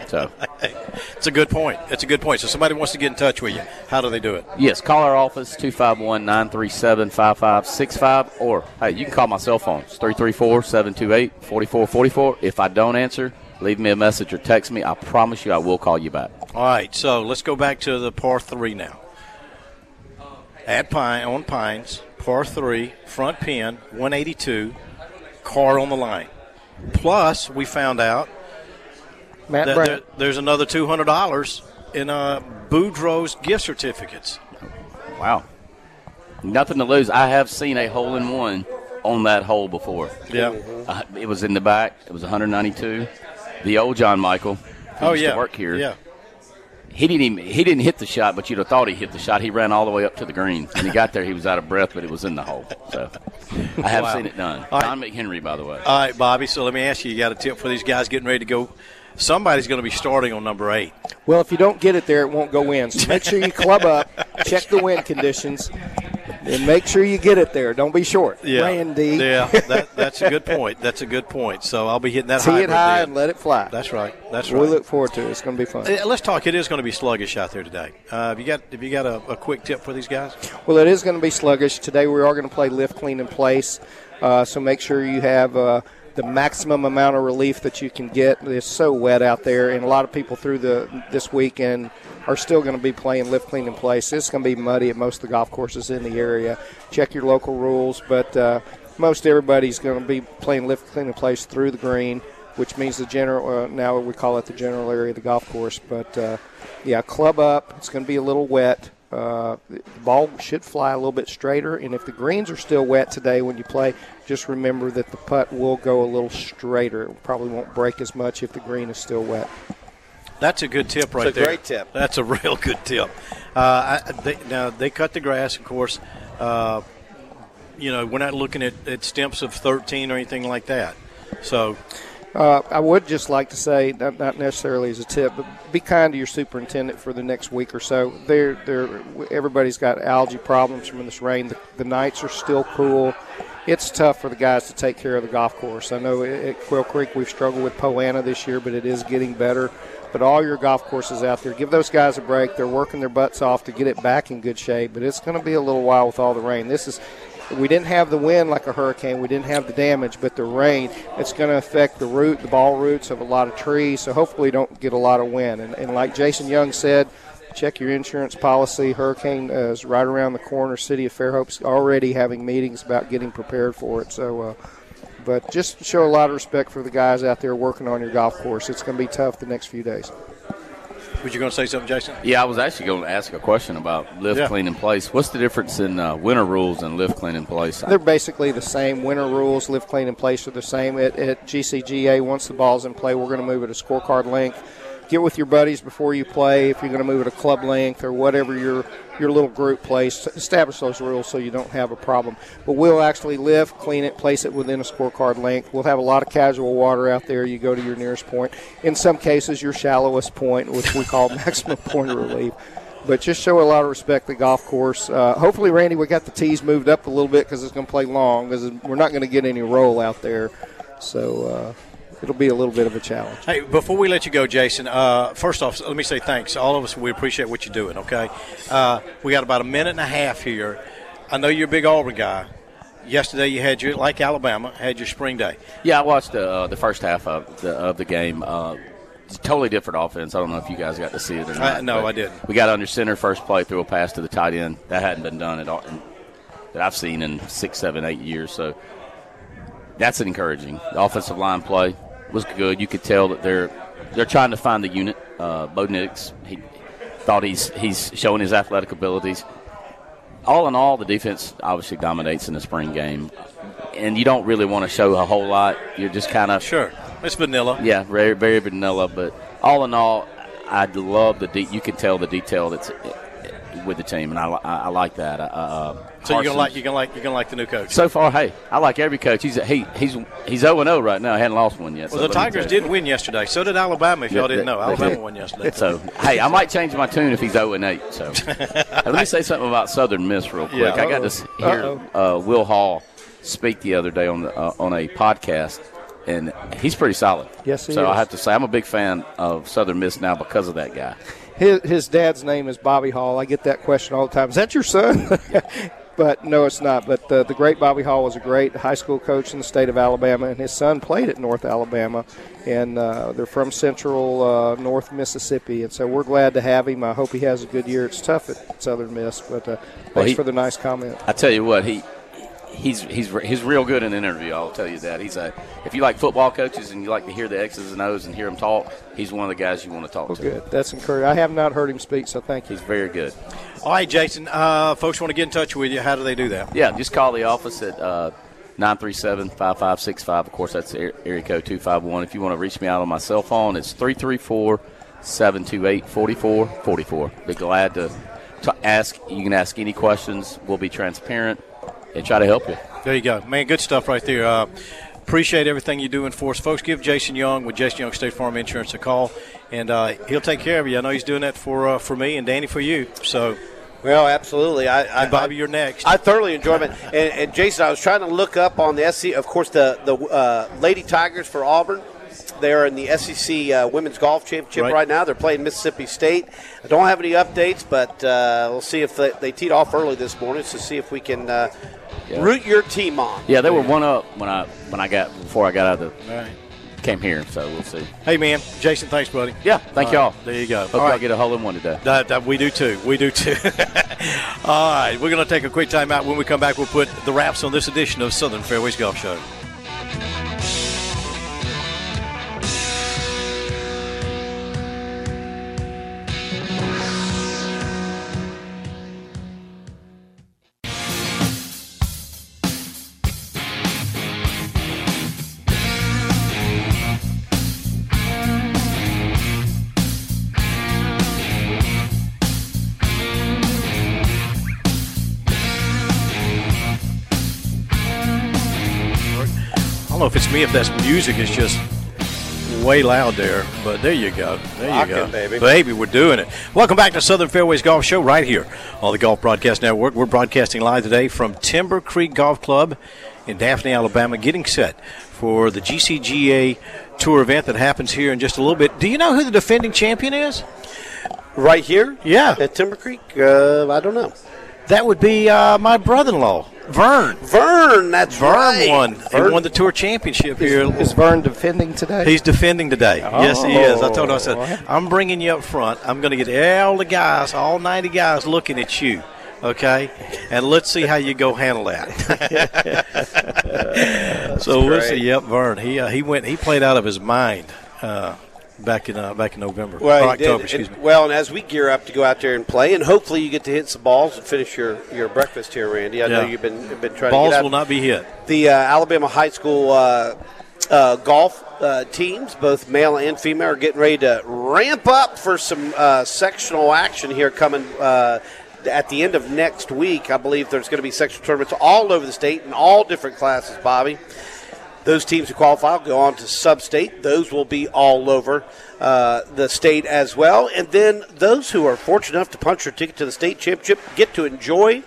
So it's a good point. It's a good point. So somebody wants to get in touch with you. How do they do it? Yes, call our office, two five one, nine three seven, five five six five, or, hey, you can call my cell phone. It's three three four, seven two eight, four four four four. If I don't answer, leave me a message or text me. I promise you I will call you back. All right, so let's go back to the par three now. At Pine, on Pines, par three, front pin, one eighty-two, car on the line. Plus, we found out Matt that Brown. there, there's another two hundred dollars in uh, Boudreaux's gift certificates. Wow. Nothing to lose. I have seen a hole-in-one on that hole before. Yeah. Uh, it was in the back. It was one ninety-two. The old John Michael, who Oh, used yeah. to work here. Yeah. He didn't even, he didn't hit the shot, but you'd have thought he hit the shot. He ran all the way up to the green. When he got there, he was out of breath, but it was in the hole. So I have Wow. seen it done. All John McHenry, by the way. All right, Bobby, so let me ask you, you got a tip for these guys getting ready to go? Somebody's going to be starting on number eight. Well, if you don't get it there, it won't go in. So make sure you club up, check the wind conditions, and make sure you get it there. Don't be short. Yeah, Randy. Yeah, that, that's a good point. That's a good point. So I'll be hitting that Tee hybrid it high then. and let it fly. That's right. That's We right. look forward to it. It's going to be fun. Uh, Let's talk. It is going to be sluggish out there today. Uh, have you got have you got a, a quick tip for these guys? Well, it is going to be sluggish. Today we are going to play lift, clean, and place. Uh, so make sure you have uh, the maximum amount of relief that you can get. It's so wet out there, and a lot of people through the this weekend are still going to be playing lift, clean, and place. It's going to be muddy at most of the golf courses in the area. Check your local rules, but uh, most everybody's going to be playing lift, clean, and place through the green, which means the general, uh, now we call it the general area of the golf course. But, uh, yeah, club up. It's going to be a little wet. Uh, the ball should fly a little bit straighter, and if the greens are still wet today when you play, just remember that the putt will go a little straighter. It probably won't break as much if the green is still wet. That's a good tip right It's a there. great tip. That's a real good tip. Uh, I, they, now, they cut the grass, of course. Uh, you know, we're not looking at, at stimps of thirteen or anything like that. So Uh, I would just like to say, not, not necessarily as a tip, but be kind to your superintendent for the next week or so. They're, they're, everybody's got algae problems from this rain. The, the nights are still cool. It's tough for the guys to take care of the golf course. I know at Quail Creek we've struggled with Poana this year, but it is getting better. But all your golf courses out there, give those guys a break. They're working their butts off to get it back in good shape, but it's going to be a little while with all the rain. This is We didn't have the wind like a hurricane. We didn't have the damage, but the rain, it's going to affect the root, the ball roots of a lot of trees, so hopefully don't get a lot of wind. And, and like Jason Young said, check your insurance policy. Hurricane uh, is right around the corner. City of Fairhope's already having meetings about getting prepared for it. So, uh, but just show a lot of respect for the guys out there working on your golf course. It's going to be tough the next few days. Was you going to say something, Jason? Yeah, I was actually going to ask a question about lift, Yeah. clean, and place. What's the difference in uh, winter rules and lift, clean, and place? They're basically the same. Winter rules, lift, clean, and place are the same. At, at G C G A, once the ball's in play, we're going to move it a scorecard length. Get with your buddies before you play. If you're going to move it a club length or whatever your your little group plays, establish those rules so you don't have a problem. But we'll actually lift, clean it, place it within a scorecard length. We'll have a lot of casual water out there. You go to your nearest point. In some cases, your shallowest point, which we call maximum point of relief. But just show a lot of respect to the golf course. Uh, hopefully, Randy, we got the tees moved up a little bit because it's going to play long because we're not going to get any roll out there. So uh, it'll be a little bit of a challenge. Hey, before we let you go, Jason, uh, first off, let me say thanks. All of us, we appreciate what you're doing, okay? Uh, we got about a minute and a half here. I know you're a big Auburn guy. Yesterday you had your, like Alabama, had your spring day. Yeah, I watched the, uh, the first half of the, of the game. Uh, it's a totally different offense. I don't know if you guys got to see it or not. Uh, no, I didn't. We got under center first play, threw a pass to the tight end. That hadn't been done at all in, that I've seen in six, seven, eight years. So that's encouraging. The offensive line play was good. You could tell that they're they're trying to find the unit. Uh, Bo Nix, he thought he's he's showing his athletic abilities. All in all, the defense obviously dominates in the spring game, and you don't really want to show a whole lot. You're just kind of sure it's vanilla. Yeah, very very vanilla. But all in all, I love the de- you can tell the detail that's with the team, and I, I, I like that. Uh, so you're gonna like you're gonna like you're gonna like the new coach. So far, hey, I like every coach. He's he he's he's zero and zero right now. I hadn't lost one yet. Well, so the Tigers did win yesterday. So did Alabama. If Yeah, y'all didn't they- know, they Alabama did. won yesterday. So hey, I might change my tune if he's zero and eight. So let me say something about Southern Miss real quick. Yeah. I got to hear uh, Will Hall speak the other day on the uh, on a podcast, and he's pretty solid. Yes, he so is. I have to say I'm a big fan of Southern Miss now because of that guy. His, his dad's name is Bobby Hall. I get that question all the time. Is that your son? But no, it's not. But uh, the great Bobby Hall was a great high school coach in the state of Alabama, and his son played at North Alabama, and uh, they're from central uh, North Mississippi, and so we're glad to have him. I hope he has a good year. It's tough at Southern Miss, but uh, thanks well, he, for the nice comment. I tell you what, he he's he's he's real good in an interview. I'll tell you that. He's a if you like football coaches and you like to hear the X's and O's and hear them talk, he's one of the guys you want to talk well, to. Good. That's encouraging. I have not heard him speak, so thank you. He's very good. All right, Jason, uh, folks want to get in touch with you. How do they do that? Yeah, just call the office at uh, nine three seven, five five six five. Of course, that's area code two five one. If you want to reach me out on my cell phone, it's three three four, seven two eight, four four four four. Be glad to, to ask. You can ask any questions. We'll be transparent and try to help you. There you go. Man, good stuff right there. Uh, appreciate everything you're doing for us. Folks, give Jason Young with Jason Young State Farm Insurance a call, and uh, he'll take care of you. I know he's doing that for uh, for me and Danny for you. So, well, absolutely. I, I, and Bobby, I, you're next. I thoroughly enjoy it. And, and, Jason, I was trying to look up on the S E C, of course, the, the uh, Lady Tigers for Auburn. They're in the S E C uh, Women's Golf Championship right. right now. They're playing Mississippi State. I don't have any updates, but uh, we'll see if they, they teed off early this morning to see if we can uh, yeah. root your team on. Yeah, they were one up when I when I got before I got out of the right. came here. So we'll see. Hey, man, Jason, thanks, buddy. Yeah, thank All y'all. Right, there you go. Hope All y'all right. get a hole in one today. That, that, we do too. We do too. All right, we're going to take a quick time out. When we come back, we'll put the wraps on this edition of Southern Fairways Golf Show. I don't know if it's me, if that's music is just way loud there, but there you go. There you Rockin', go. baby. Baby, we're doing it. Welcome back to Southern Fairways Golf Show right here on the Golf Broadcast Network. We're broadcasting live today from Timber Creek Golf Club in Daphne, Alabama, getting set for the G C G A Tour event that happens here in just a little bit. Do you know who the defending champion is? Right here? Yeah. At Timber Creek? Uh, I don't know. That would be uh, my brother-in-law, Vern. Vern, that's Vern right. won. Vern He won the tour championship Is, here. is Vern defending today? He's defending today. Oh. Yes, he is. I told him, I said, I'm bringing you up front. I'm going to get all the guys, all ninety guys looking at you, okay? And let's see how you go handle that. so we'll see. Yep, Vern. He uh, he went. He played out of his mind uh, back in uh, back in November well, or October. Did. Excuse and, me. Well, and as we gear up to go out there and play, and hopefully you get to hit some balls and finish your, your breakfast here, Randy. I Yeah. know you've been you've been trying Balls to get out. will not be hit. The uh, Alabama high school uh, uh, golf uh, teams, both male and female, are getting ready to ramp up for some uh, sectional action here coming uh, at the end of next week. I believe there's going to be sectional tournaments all over the state in all different classes, Bobby. Those teams who qualify will go on to sub-state. Those will be all over uh, the state as well. And then those who are fortunate enough to punch their ticket to the state championship get to enjoy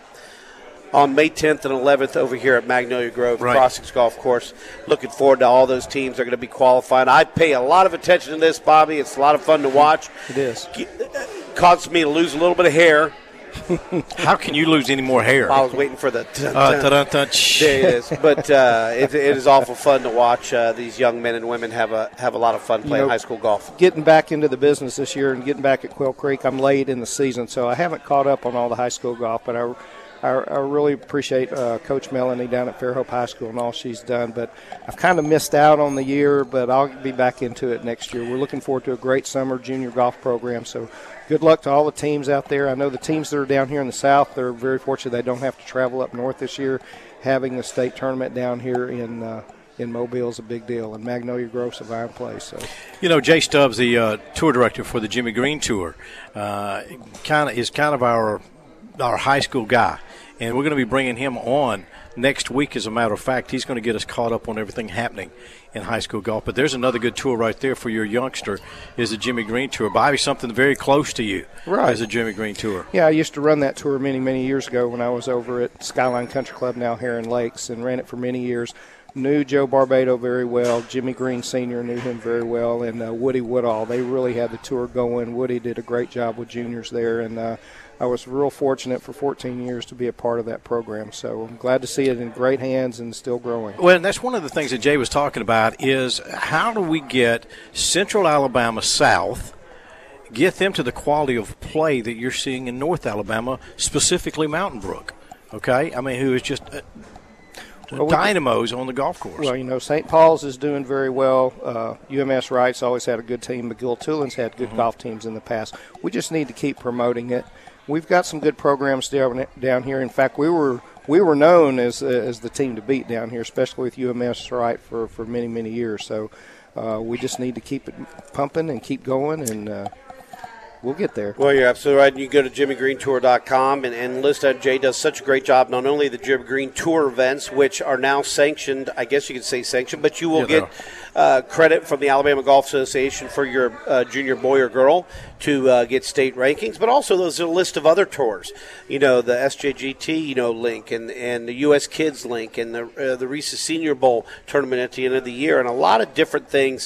on May tenth and eleventh over here at Magnolia Grove Right. Crossings Golf Course. Looking forward to all those teams that are going to be qualifying. I pay a lot of attention to this, Bobby. It's a lot of fun to watch. It is. Causes me to lose a little bit of hair. How can you lose any more hair? I was waiting for the t- Uh, t- ta-dun-dun. There it is. But uh, it, it is awful fun to watch uh, these young men and women have a have a lot of fun playing You know, high school golf. Getting back into the business this year and getting back at Quail Creek, I'm late in the season, so I haven't caught up on all the high school golf, but I, I, I really appreciate uh, Coach Melanie down at Fairhope High School and all she's done, but I've kind of missed out on the year, but I'll be back into it next year. We're looking forward to a great summer junior golf program, so good luck to all the teams out there. I know the teams that are down here in the South, they're very fortunate they don't have to travel up north this year. Having a state tournament down here in uh, in Mobile is a big deal, and Magnolia Grove's a fine place. So, You know, Jay Stubbs, the uh, tour director for the Jimmy Green Tour, uh, kind of is kind of our our high school guy, and we're going to be bringing him on next week. As a matter of fact, he's going to get us caught up on everything happening in high school golf. But there's another good tour right there for your youngster, is the Jimmy Green Tour. Bobby, something very close to you, right? Is the Jimmy Green Tour. Yeah, I used to run that tour many, many years ago when I was over at Skyline Country Club, now Heron Lakes, and ran it for many years. knew Joe Barbado very well. Jimmy Green Senior knew him very well, and uh, Woody Woodall. They really had the tour going. Woody did a great job with juniors there, and uh, I was real fortunate for fourteen years to be a part of that program. So I'm glad to see it in great hands and still growing. Well, and that's one of the things that Jay was talking about is how do we get Central Alabama South, get them to the quality of play that you're seeing in North Alabama, specifically Mountain Brook, okay? I mean, who is just uh, well, dynamos on the golf course. Well, you know, Saint Paul's is doing very well. Uh, U M S Wright's always had a good team. McGill-Tulin's had good mm-hmm. golf teams in the past. We just need to keep promoting it. We've got some good programs down down here. In fact, we were we were known as uh, as the team to beat down here, especially with U M S Wright for, for many, many years. So uh, we just need to keep it pumping and keep going, and uh, we'll get there. Well, you're absolutely right. You go to Jimmy Green Tour dot com and, and list that. Jay does such a great job, not only the Jimmy Green Tour events, which are now sanctioned, I guess you could say sanctioned, but you will yeah, get uh, credit from the Alabama Golf Association for your uh, junior boy or girl to uh, get state rankings, but also there's a list of other tours. You know, the S J G T, you know, link and, and the U S Kids link and the, uh, the Reese's Senior Bowl tournament at the end of the year and a lot of different things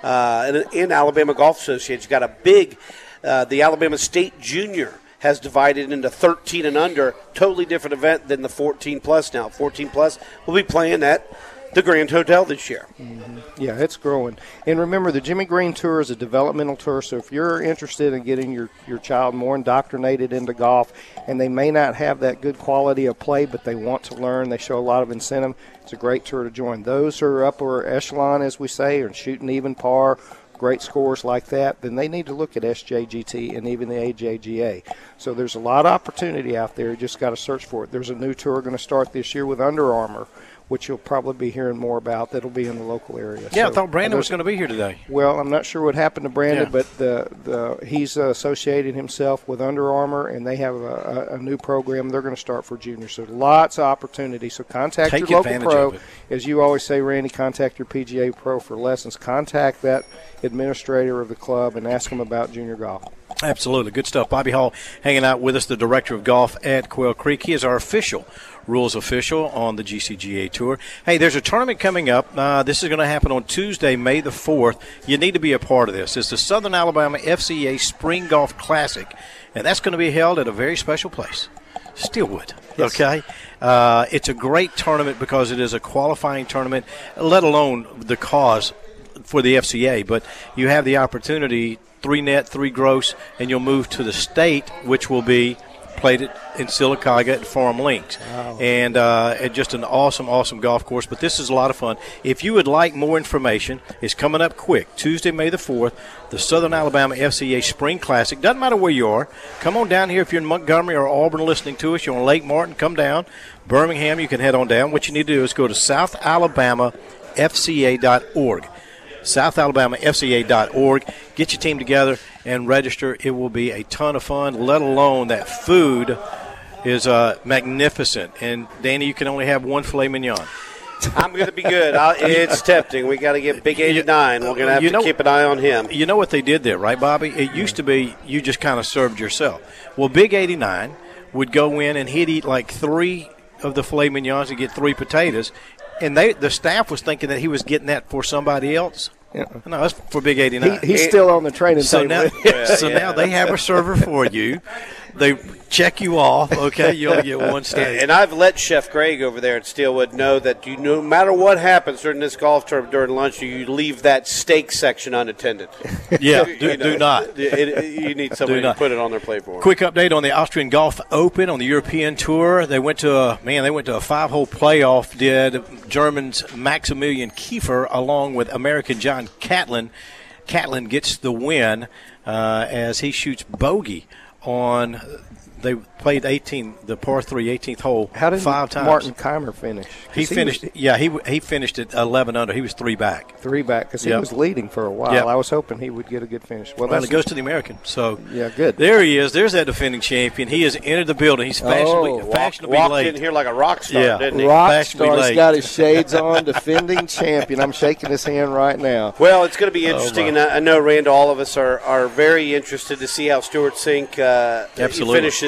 uh, in, in Alabama Golf Association. You've got a big Uh, the Alabama State Junior has divided into thirteen and under, totally different event than the fourteen plus now. fourteen plus will be playing at the Grand Hotel this year. Mm-hmm. Yeah, it's growing. And remember, the Jimmy Green Tour is a developmental tour, so if you're interested in getting your, your child more indoctrinated into golf and they may not have that good quality of play, but they want to learn, they show a lot of incentive, it's a great tour to join. Those who are upper echelon, as we say, or shooting even par, great scores like that, then they need to look at S J G T and even the A J G A. So there's a lot of opportunity out there. You just got to search for it. There's a new tour going to start this year with Under Armour, which you'll probably be hearing more about. That'll be in the local area. Yeah, so, I thought Brandon was going to be here today. Well, I'm not sure what happened to Brandon, yeah. but the, the he's uh, associated himself with Under Armour, and they have a, a, a new program they're going to start for juniors. So lots of opportunity. So contact Take your local pro. Of it. As you always say, Randy, contact your P G A pro for lessons. Contact that administrator of the club and ask them about junior golf. Absolutely. Good stuff. Bobby Hall hanging out with us, the director of golf at Quail Creek. He is our official rules official on the G C G A Tour. Hey, there's a tournament coming up. Uh, this is going to happen on Tuesday, May the fourth. You need to be a part of this. It's the Southern Alabama F C A Spring Golf Classic, and that's going to be held at a very special place, Steelwood. Yes. Okay? Uh, it's a great tournament because it is a qualifying tournament, let alone the cause for the F C A, but you have the opportunity, three net, three gross, and you'll move to the state, which will be played in Sylacauga at Farm Links. Wow. And uh, it's just an awesome, awesome golf course. But this is a lot of fun. If you would like more information, it's coming up quick. Tuesday, May the fourth, the Southern Alabama F C A Spring Classic. Doesn't matter where you are. Come on down here if you're in Montgomery or Auburn listening to us. You're on Lake Martin, come down. Birmingham, you can head on down. What you need to do is go to south alabama f c a dot org. south alabama f c a dot org. Get your team together and register. It will be a ton of fun, let alone that food is uh, magnificent. And, Danny, you can only have one filet mignon. I'm going to be good. I'll, it's tempting. We got to get Big eighty-nine. We're going to have you to know, keep an eye on him. You know what they did there, right, Bobby? It used to be you just kind of served yourself. Well, Big eighty-nine would go in and he'd eat like three of the filet mignons and get three potatoes. And they, the staff was thinking that he was getting that for somebody else. Yeah. No, that's for Big eighty-nine. He, he's still on the training so table. Now, so yeah. now they have a server for you. They check you off, okay? You only get one steak. And I've let Chef Greg over there at Steelwood know that you, no matter what happens during this golf tournament during lunch, you leave that steak section unattended. Yeah, do, you know, do not. It, it, you need somebody to put it on their plate for them. Quick update on the Austrian Golf Open on the European Tour. They went to a man. They went to a five-hole playoff. Did German's Maximilian Kiefer along with American John Catlin. Catlin gets the win uh, as he shoots bogey on. They played eighteen, the par three, eighteenth hole. How did five times. Martin Keimer finish? He finished. He was, yeah, he he finished at eleven under. He was three back. Three back because yep. he was leading for a while. Yep. I was hoping he would get a good finish. Well, well that's it goes to the American. So yeah, good. There he is. There's that defending champion. He has entered the building. He's fashionably, oh, fashionably walked late. in here like a rock star, yeah. didn't he? Rock star. He's got his shades on. Defending champion. I'm shaking his hand right now. Well, it's going to be interesting, oh, and I know, Rand, all of us are, are very interested to see how Stuart Sink uh, finishes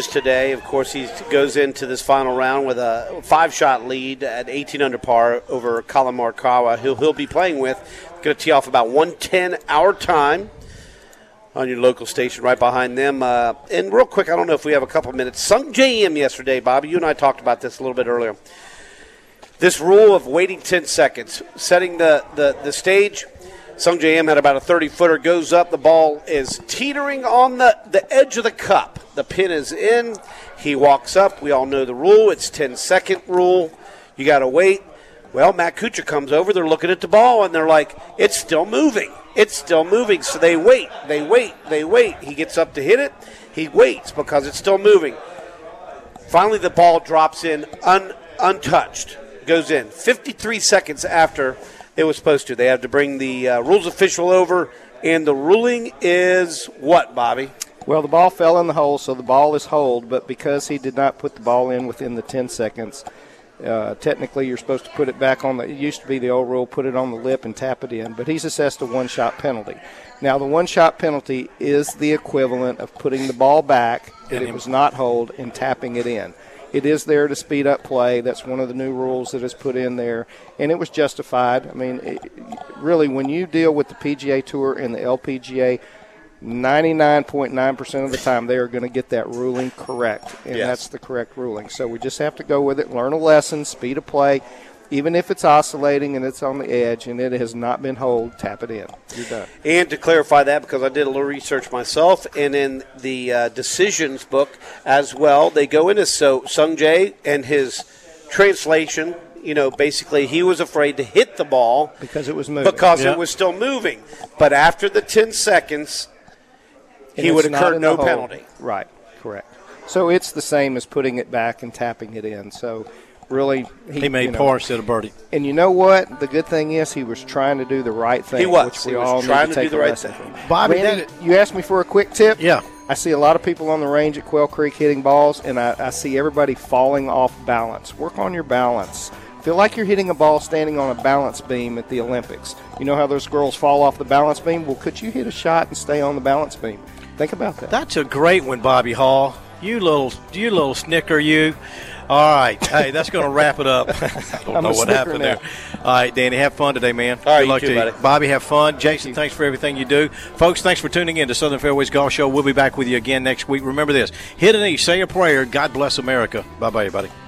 finishes today. Of course, he goes into this final round with a five-shot lead at eighteen under par over Colin Morikawa, who he'll be playing with. Going to tee off about one ten our time on your local station right behind them. Uh, and real quick, I don't know if we have a couple minutes. Sung J M yesterday, Bobby. You and I talked about this a little bit earlier. This rule of waiting ten seconds, setting the, the, the stage. Sung J M had about a thirty-footer, goes up. The ball is teetering on the, the edge of the cup. The pin is in. He walks up. We all know the rule. It's ten-second rule. You got to wait. Well, Matt Kuchar comes over. They're looking at the ball, and they're like, it's still moving. It's still moving. So they wait. They wait. They wait. He gets up to hit it. He waits because it's still moving. Finally, the ball drops in un, untouched. Goes in. fifty-three seconds after it was supposed to. They have to bring the uh, rules official over, and the ruling is what, Bobby? Well, the ball fell in the hole, so the ball is holed, but because he did not put the ball in within the ten seconds, uh, technically you're supposed to put it back on the – it used to be the old rule, put it on the lip and tap it in, but he's assessed a one-shot penalty. Now, the one-shot penalty is the equivalent of putting the ball back that it was not holed and tapping it in. It is there to speed up play. That's one of the new rules that is put in there, and it was justified. I mean, it, really, when you deal with the P G A Tour and the L P G A, ninety-nine point nine percent of the time they are going to get that ruling correct, and yes. that's the correct ruling. So we just have to go with it, learn a lesson, speed of play. Even if it's oscillating and it's on the edge and it has not been holed, tap it in. You're done. And to clarify that, because I did a little research myself, and in the uh, decisions book as well, they go into so Sung Jae and his translation, you know, basically he was afraid to hit the ball. Because it was moving. Because yep. it was still moving. But after the ten seconds, and he would incur no penalty. Right, correct. So it's the same as putting it back and tapping it in. So really, he, he made you know, par instead of birdie. And you know what? The good thing is he was trying to do the right thing. He was. Which we he was all trying need to, to, to do the right thing. Bobby, Randy, you asked me for a quick tip? Yeah. I see a lot of people on the range at Quail Creek hitting balls, and I, I see everybody falling off balance. Work on your balance. Feel like you're hitting a ball standing on a balance beam at the Olympics. You know how those girls fall off the balance beam? Well, could you hit a shot and stay on the balance beam? Think about that. That's a great one, Bobby Hall. You little, you little snicker, you. All right. Hey, that's going to wrap it up. I don't I'm know a what snicker happened now. there. All right, Danny, have fun today, man. All right, Good you luck too, to you. buddy. Bobby, have fun. Jason, thanks for everything you do. Folks, thanks for tuning in to Southern Fairways Golf Show. We'll be back with you again next week. Remember this. Hit an E, say a prayer. God bless America. Bye-bye, everybody.